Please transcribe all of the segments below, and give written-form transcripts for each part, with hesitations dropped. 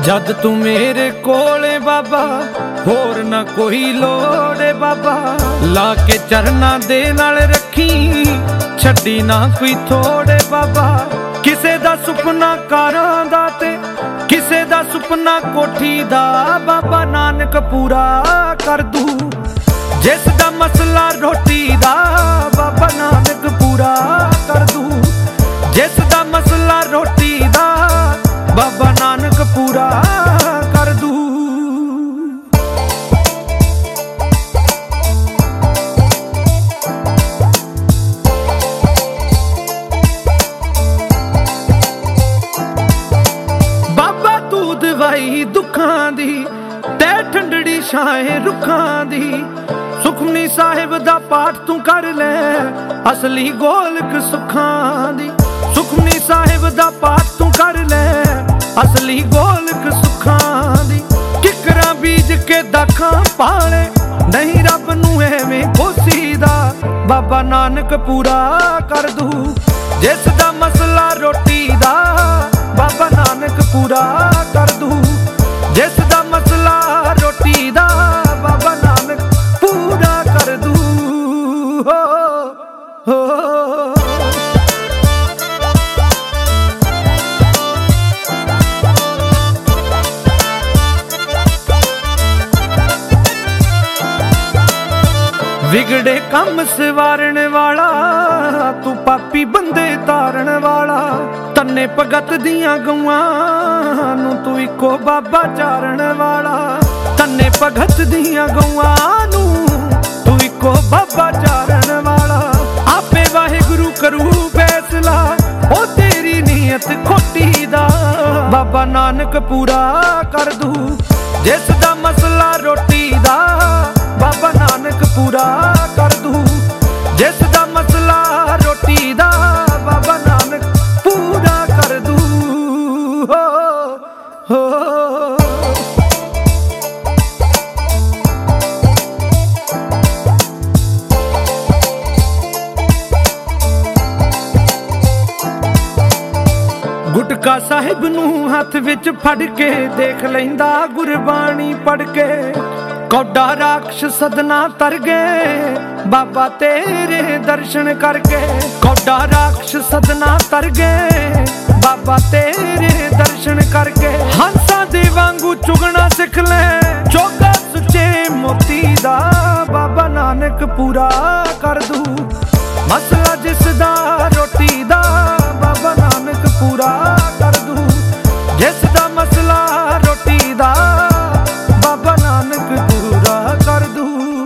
जद तू मेरे कोले बाबा होर ना कोई लोड़े बाबा, ला के चरना दे नाल रखी छड्डी ना कोई थोड़े बाबा। किसे दा सुपना कारां दा ते किसे दा सुपना कोठी दा, बाबा नानक पूरा कर दू। जिस दा मसला रोटी दा, बाबा नानक पूरा कर दू। जिस दा मसला रोटी दा, बाबा नानक पूरा कर दू। बाबा तू दवाई दुखां दी, तै ठंडड़ी छाए रुखां दी। सुखमनी साहिब दा पाठ तू कर ले, असली गोलक सुखां दी। सुखमनी साहिब दा पाठ तू कर ले, असली गोलक सुखां दी। किकरां बीज के दाखां पाले, नहीं रब नू एवें कोसीदा, बाबा नानक पूरा कर दू। जिस दा मसला रोटी दा, बाबा नानक पूरा कर दू। जिस दा मसला रोटी दा, बाबा नानक पूरा कर दू। हो हो विगड़े कम सवारण वाला, तू पापी बंदे तारण वाला। तन्ने भगत दियां गौआं नू तू इको बाबा चारण वाला। तन्ने भगत दियां गौआं नू तू इको बाबा चारण वाला। आपे वाहिगुरु करू फैसला, ओ तेरी नीयत खोटी दा, बाबा नानक पूरा कर दू। जिस दा मसला रोटी दा, बाबा नानक पूरा कर दू। जिस दा मसला रोटी दा, बाबा नानक पूरा कर दू। हो हो गुटका साहिब नू हथ विच फड़ के, देख लैंदा गुरबाणी पढ़ के। कौडा राक्ष सदना तर गए, बाबा तेरे दर्शन करके। कौडा राक्ष सदना तर गए, बाबा तेरे दर्शन करके। हंसा दे वांगू चुगना सिख ले, चोगा सुचे मोती दा, बाबा नानक पूरा कर दू। मसला जिस दा रोटी दा, बाबा नानक पूरा कर दू। जिस दा मसला रोटी दा, बाबा नानक पूरा कर दू।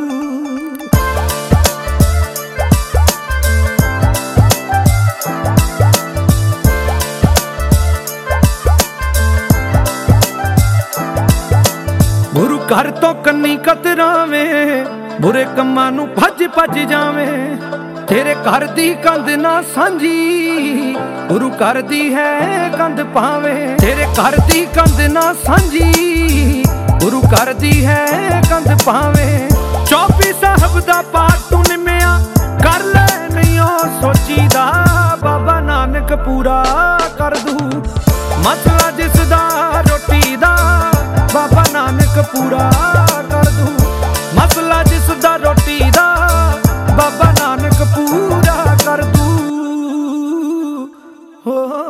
गुरु घर तो कन्नी कतरावें, बुरे कम्मां नू भज भज जावें। तेरे घर दी कंध ना सांझी, गुरु घर दी है कंध पावे। तेरे घर दी कंध ना सांझी, गुरु घर दी है कंध पावे। चौबी साहब दा पाठ तू निमिया, कर ले नहीं सोची दा, बाबा नानक पूरा कर दू। मसला जिस दा रोटी दा, बाबा नानक पूरा कर दू। मसला जिस दा रोटी दा, बाबा नानक पूरा कर दू। हो